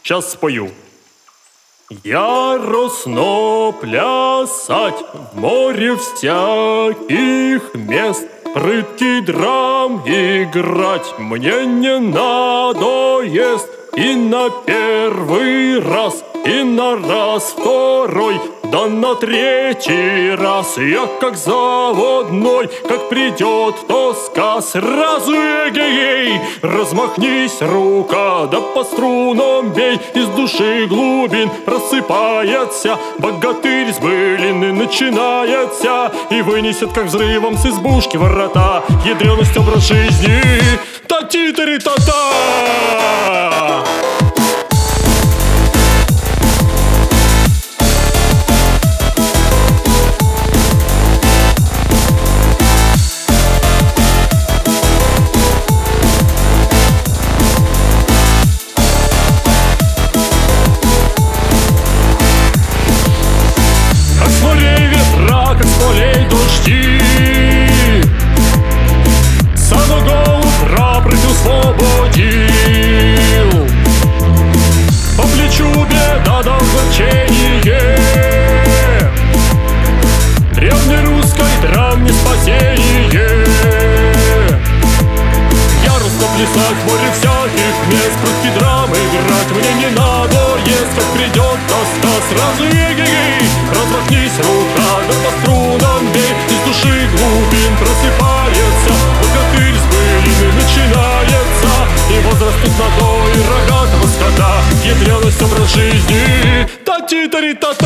Сейчас спою. Яростно плясать в море всяких мест, прыткий драм играть мне не надоест. И на первый раз, и на раз второй, да на третий раз я как заводной. Как придет тоска, сразу эгегей, размахнись, рука, да по струнам бей. Из души глубин просыпается богатырь с былины, начинается и вынесет, как взрывом с избушки ворота, ядреность образ жизни. Та-ти-та-ри-та-та! Как с полей дожди, с самого утра прыть освободил. По плечу беда да огорчение, древней русской драме спасение. Яростно плясать в море всяких мест, прыткий драм играть мне не надоест. Как придет тоска, сразу эгегей, размахнись, рука, да по струнам бей. Из души глубин просыпается богатырь с былины, начинается и возрастут надои рогатого скота, ядреность образ жизни. Та-ти-та-ри-та-та!